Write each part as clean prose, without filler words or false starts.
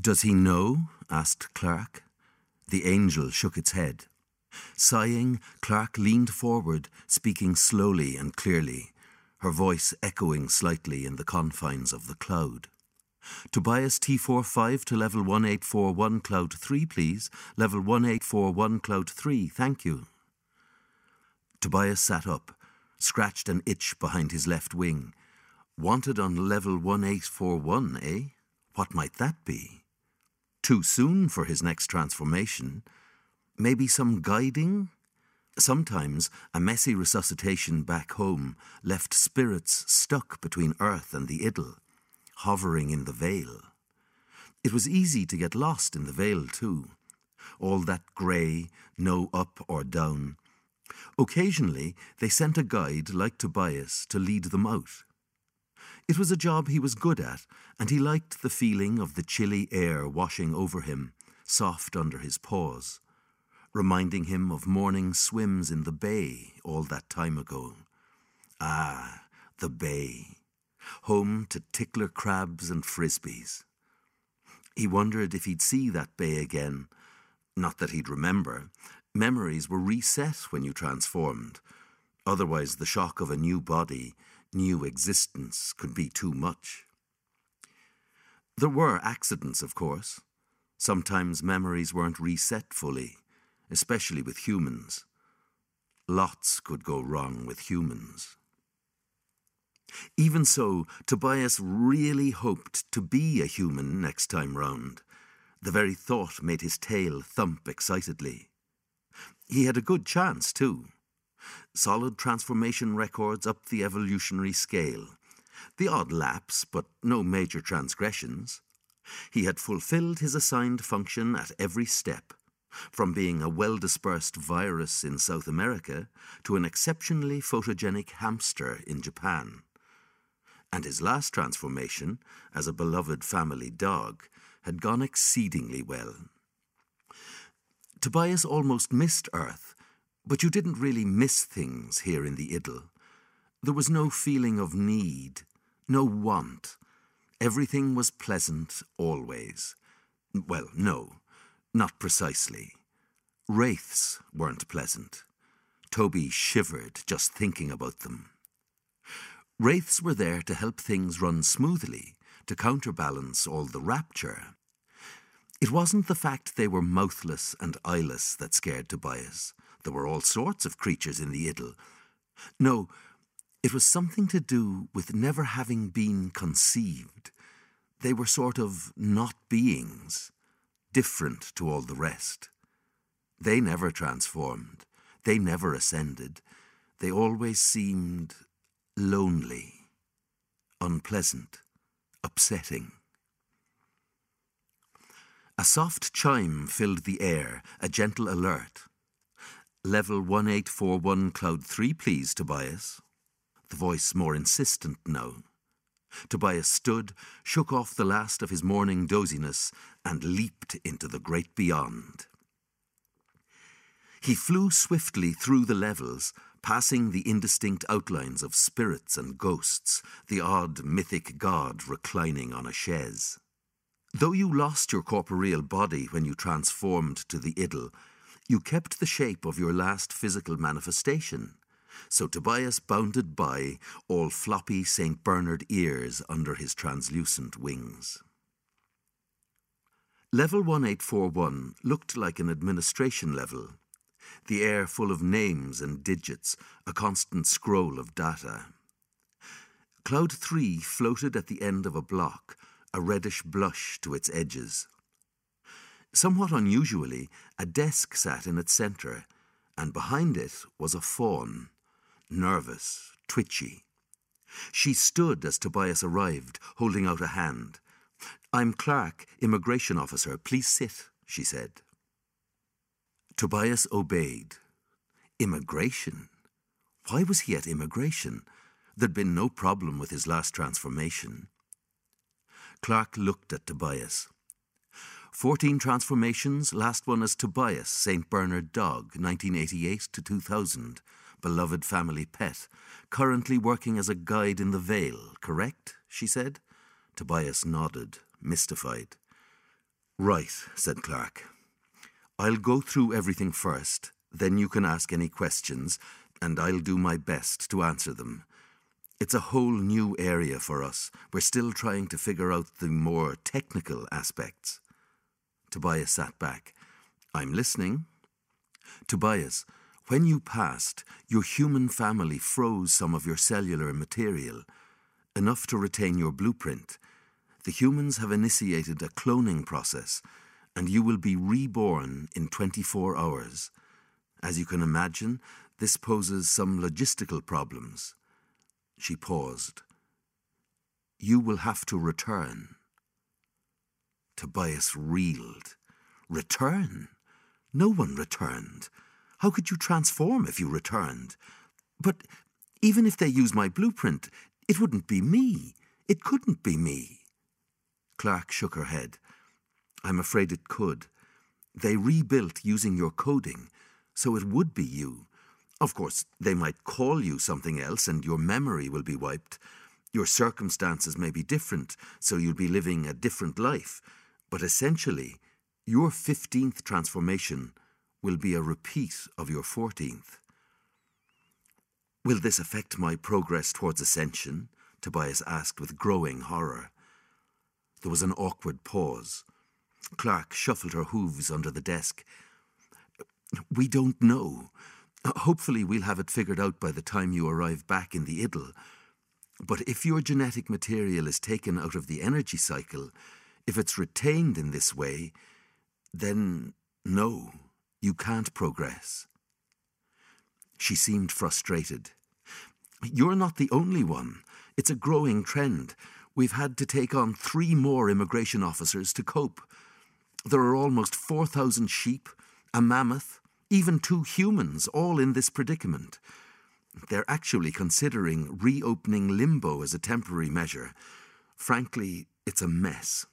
"Does he know?" asked Clark. The angel shook its head. Sighing, Clark leaned forward, speaking slowly and clearly, her voice echoing slightly in the confines of the cloud. "Tobias T45 to level 1841 Cloud 3, please. Level 1841 Cloud 3, thank you." Tobias sat up, scratched an itch behind his left wing. Wanted on level 1841, eh? What might that be? Too soon for his next transformation. Maybe some guiding? Sometimes a messy resuscitation back home left spirits stuck between Earth and the Idyll, hovering in the veil. It was easy to get lost in the veil too. All that grey, no up or down. Occasionally they sent a guide like Tobias to lead them out. It was a job he was good at, and he liked the feeling of the chilly air washing over him, soft under his paws, reminding him of morning swims in the bay all that time ago. Ah, the bay, home to tickler crabs and frisbees. He wondered if he'd see that bay again. Not that he'd remember. Memories were reset when you transformed. Otherwise, the shock of a new body, new existence, could be too much. There were accidents, of course. Sometimes memories weren't reset fully, especially with humans. Lots could go wrong with humans. Even so, Tobias really hoped to be a human next time round. The very thought made his tail thump excitedly. He had a good chance, too. Solid transformation records up the evolutionary scale. The odd lapse, but no major transgressions. He had fulfilled his assigned function at every step, from being a well-dispersed virus in South America to an exceptionally photogenic hamster in Japan. And his last transformation, as a beloved family dog, had gone exceedingly well. Tobias almost missed Earth, but you didn't really miss things here in the Idyll. There was no feeling of need, no want. Everything was pleasant always. Well, no, not precisely. Wraiths weren't pleasant. Toby shivered just thinking about them. Wraiths were there to help things run smoothly, to counterbalance all the rapture. It wasn't the fact they were mouthless and eyeless that scared Tobias. There were all sorts of creatures in the Idyll. No, it was something to do with never having been conceived. They were sort of not beings, different to all the rest. They never transformed. They never ascended. They always seemed lonely, unpleasant, upsetting. A soft chime filled the air, a gentle alert. Level 1841 Cloud 3, please, Tobias. The voice more insistent now. Tobias stood, shook off the last of his morning doziness, and leaped into the great beyond. He flew swiftly through the levels, passing the indistinct outlines of spirits and ghosts, the odd mythic god reclining on a chaise. Though you lost your corporeal body when you transformed to the Idyll, you kept the shape of your last physical manifestation. So Tobias bounded by, all floppy St. Bernard ears under his translucent wings. Level 1841 looked like an administration level, the air full of names and digits, a constant scroll of data. Cloud 3 floated at the end of a block, a reddish blush to its edges. Somewhat unusually, a desk sat in its centre, and behind it was a fawn, nervous, twitchy. She stood as Tobias arrived, holding out a hand. "I'm Clark, immigration officer. Please sit," she said. Tobias obeyed. Immigration? Why was he at immigration? There'd been no problem with his last transformation. Clark looked at Tobias. 14 transformations, last one as Tobias, St. Bernard dog, 1988 to 2000, beloved family pet, currently working as a guide in the Vale, correct? She said. Tobias nodded, mystified. Right, said Clark. I'll go through everything first, then you can ask any questions, and I'll do my best to answer them. It's a whole new area for us. We're still trying to figure out the more technical aspects. Tobias sat back. I'm listening. Tobias, when you passed, your human family froze some of your cellular material, enough to retain your blueprint. The humans have initiated a cloning process, and you will be reborn in 24 hours. As you can imagine, this poses some logistical problems. She paused. You will have to return. Tobias reeled. Return? No one returned. How could you transform if you returned? But even if they use my blueprint, it wouldn't be me. It couldn't be me. Clark shook her head. I'm afraid it could. They rebuilt using your coding, so it would be you. Of course, they might call you something else and your memory will be wiped. Your circumstances may be different, so you'll be living a different life. But essentially, your 15th transformation will be a repeat of your 14th. Will this affect my progress towards ascension? Tobias asked with growing horror. There was an awkward pause. Clark shuffled her hooves under the desk. We don't know. Hopefully we'll have it figured out by the time you arrive back in the Idyll. But if your genetic material is taken out of the energy cycle, if it's retained in this way, then no, you can't progress. She seemed frustrated. You're not the only one. It's a growing trend. We've had to take on 3 more immigration officers to cope. There are almost 4,000 sheep, a mammoth, even 2 humans, all in this predicament. They're actually considering reopening limbo as a temporary measure. Frankly, it's a mess.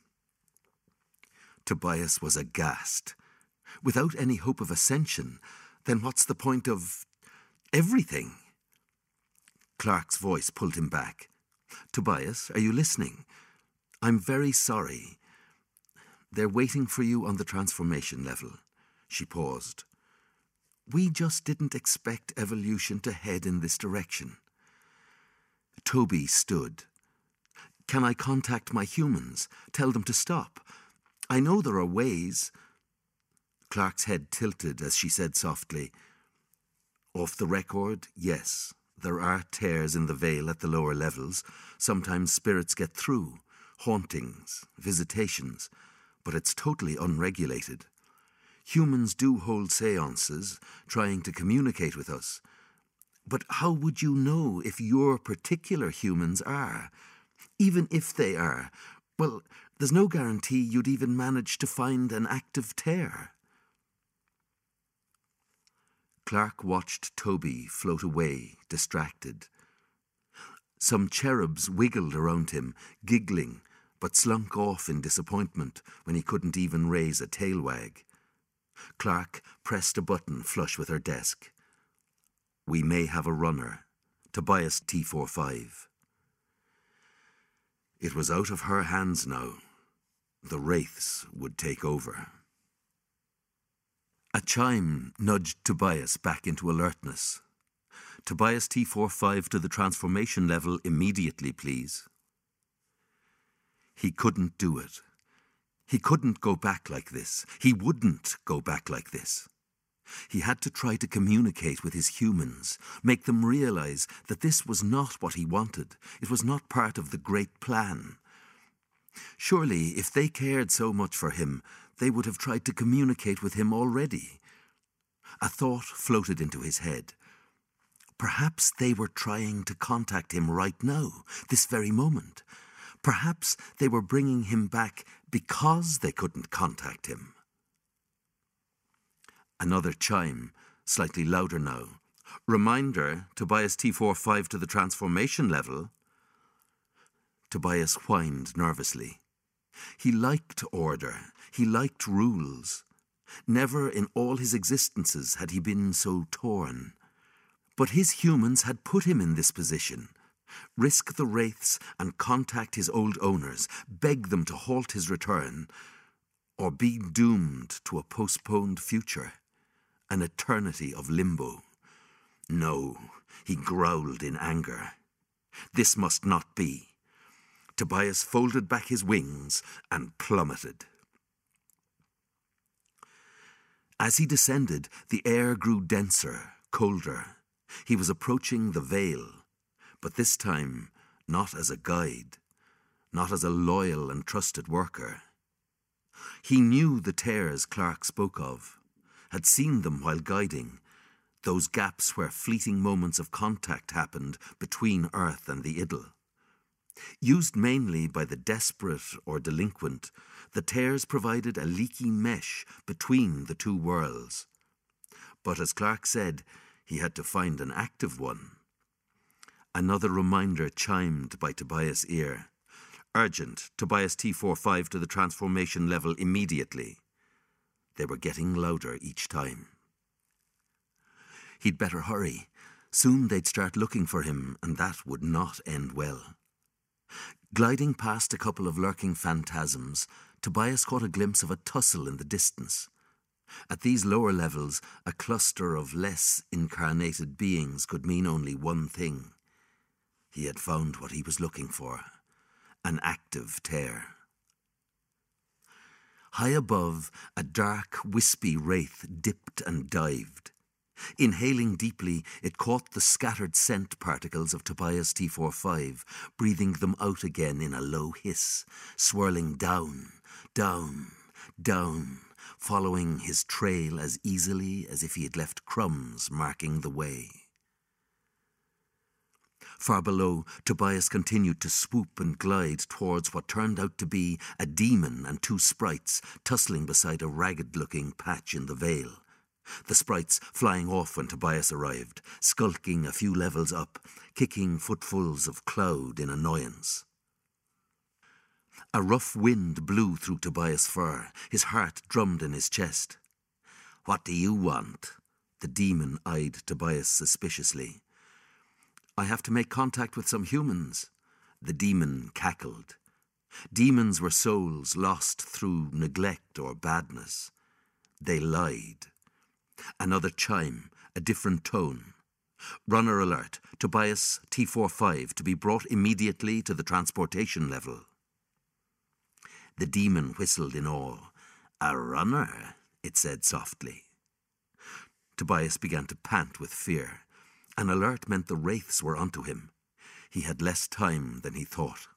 Tobias was aghast. Without any hope of ascension, then what's the point of everything? Clark's voice pulled him back. Tobias, are you listening? I'm very sorry. They're waiting for you on the transformation level. She paused. We just didn't expect evolution to head in this direction. Toby stood. Can I contact my humans? Tell them to stop? I know there are ways. Clark's head tilted as she said softly, Off the record, yes, there are tears in the veil at the lower levels. Sometimes spirits get through, hauntings, visitations, but it's totally unregulated. Humans do hold seances, trying to communicate with us. But how would you know if your particular humans are? Even if they are, well, there's no guarantee you'd even manage to find an active tear. Clark watched Toby float away, distracted. Some cherubs wiggled around him, giggling, but slunk off in disappointment when he couldn't even raise a tail wag. Clark pressed a button flush with her desk. We may have a runner. Tobias T45. It was out of her hands now. The wraiths would take over. A chime nudged Tobias back into alertness. Tobias T45 to the transformation level immediately, please. He couldn't do it. He couldn't go back like this. He wouldn't go back like this. He had to try to communicate with his humans, make them realize that this was not what he wanted. It was not part of the great plan. Surely, if they cared so much for him, they would have tried to communicate with him already. A thought floated into his head. Perhaps they were trying to contact him right now, this very moment. Perhaps they were bringing him back because they couldn't contact him. Another chime, slightly louder now. Reminder, Tobias T45 to the transformation level. Tobias whined nervously. He liked order. He liked rules. Never in all his existences had he been so torn. But his humans had put him in this position. Risk the wraiths and contact his old owners, beg them to halt his return, or be doomed to a postponed future, an eternity of limbo. No, he growled in anger. This must not be. Tobias folded back his wings and plummeted. As he descended, the air grew denser, colder. He was approaching the Veil, but this time not as a guide, not as a loyal and trusted worker. He knew the tears Clark spoke of, had seen them while guiding, those gaps where fleeting moments of contact happened between Earth and the Idyll. Used mainly by the desperate or delinquent, the tears provided a leaky mesh between the two worlds. But as Clark said, he had to find an active one. Another reminder chimed by Tobias' ear. Urgent, Tobias T-45 to the transformation level immediately. They were getting louder each time. He'd better hurry. Soon they'd start looking for him, and that would not end well. Gliding past a couple of lurking phantasms, Tobias caught a glimpse of a tussle in the distance. At these lower levels, a cluster of less incarnated beings could mean only one thing. He had found what he was looking for, an active tear. High above, a dark, wispy wraith dipped and dived. Inhaling deeply, it caught the scattered scent particles of Tobias T-45, breathing them out again in a low hiss, swirling down, down, down, following his trail as easily as if he had left crumbs marking the way. Far below, Tobias continued to swoop and glide towards what turned out to be a demon and two sprites tussling beside a ragged-looking patch in the Veil. The sprites flying off when Tobias arrived, skulking a few levels up, kicking footfuls of cloud in annoyance. A rough wind blew through Tobias' fur. His heart drummed in his chest. "What do you want?" The demon eyed Tobias suspiciously. "I have to make contact with some humans." The demon cackled. Demons were souls lost through neglect or badness. They lied. Another chime, a different tone. "Runner alert, Tobias T-45 to be brought immediately to the transportation level." The demon whistled in awe. "A runner," it said softly. Tobias began to pant with fear. An alert meant the wraiths were onto him. He had less time than he thought.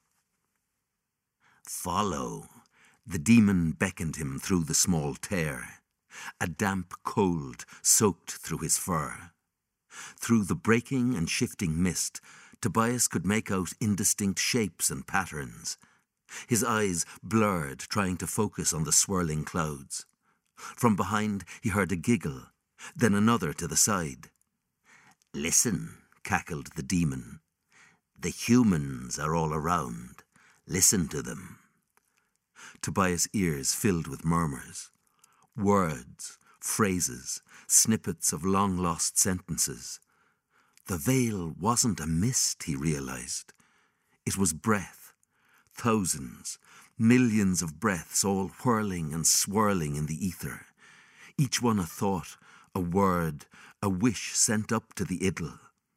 "Follow." The demon beckoned him through the small tear. A damp cold soaked through his fur. Through the breaking and shifting mist, Tobias could make out indistinct shapes and patterns. His eyes blurred, trying to focus on the swirling clouds. From behind, he heard a giggle, then another to the side. "Listen," cackled the demon. "The humans are all around. Listen to them." Tobias' ears filled with murmurs. Words, phrases, snippets of long-lost sentences. The Veil wasn't a mist, he realized. It was breath. Thousands, millions of breaths all whirling and swirling in the ether. Each one a thought, a word, a wish sent up to the Idyll.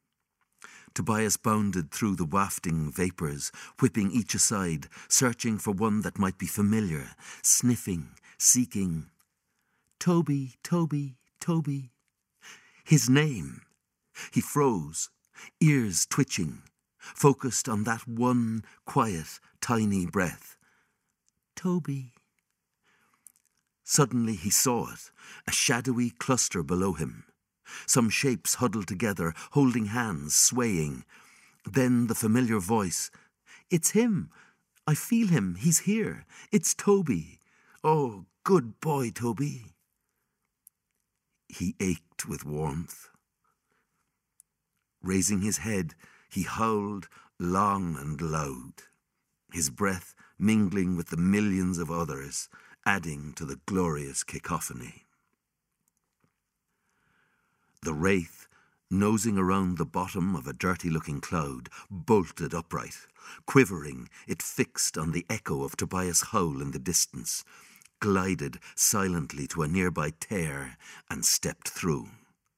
Tobias bounded through the wafting vapours, whipping each aside, searching for one that might be familiar, sniffing, seeking. Toby, Toby, Toby. His name. He froze, ears twitching, focused on that one quiet, tiny breath. Toby. Suddenly he saw it, a shadowy cluster below him. Some shapes huddled together, holding hands, swaying. Then the familiar voice. "It's him. I feel him. He's here. It's Toby. Oh, good boy, Toby." He ached with warmth. Raising his head, he howled long and loud, his breath mingling with the millions of others, adding to the glorious cacophony. The wraith, nosing around the bottom of a dirty-looking cloud, bolted upright. Quivering, it fixed on the echo of Tobias' howl in the distance. glided silently to a nearby tear and stepped through.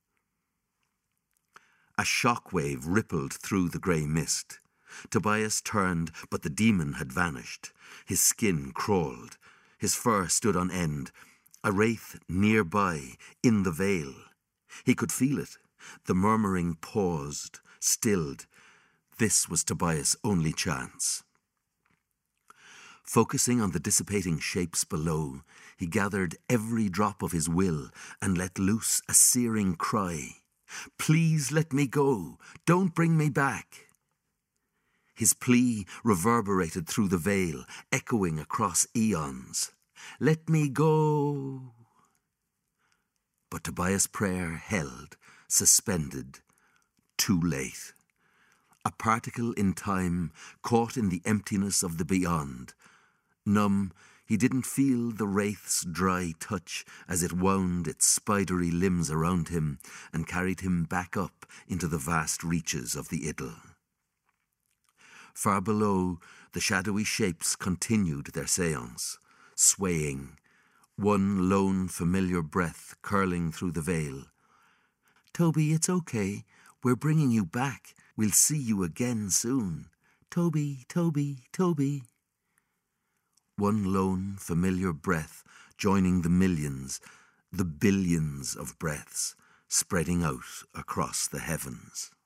A shockwave rippled through the grey mist. Tobias turned, but the demon had vanished. His skin crawled. His fur stood on end. A wraith nearby, in the veil. He could feel it. The murmuring paused, stilled. This was Tobias' only chance. Focusing on the dissipating shapes below, he gathered every drop of his will and let loose a searing cry. "Please let me go. Don't bring me back." His plea reverberated through the veil, echoing across eons. "Let me go." But Tobias' prayer held, suspended, too late. A particle in time, caught in the emptiness of the beyond. Numb, he didn't feel the wraith's dry touch as it wound its spidery limbs around him and carried him back up into the vast reaches of the idyll. Far below, the shadowy shapes continued their seance, swaying, one lone familiar breath curling through the veil. "Toby, it's okay. We're bringing you back. We'll see you again soon. Toby, Toby, Toby." One lone familiar breath joining the millions, the billions of breaths spreading out across the heavens.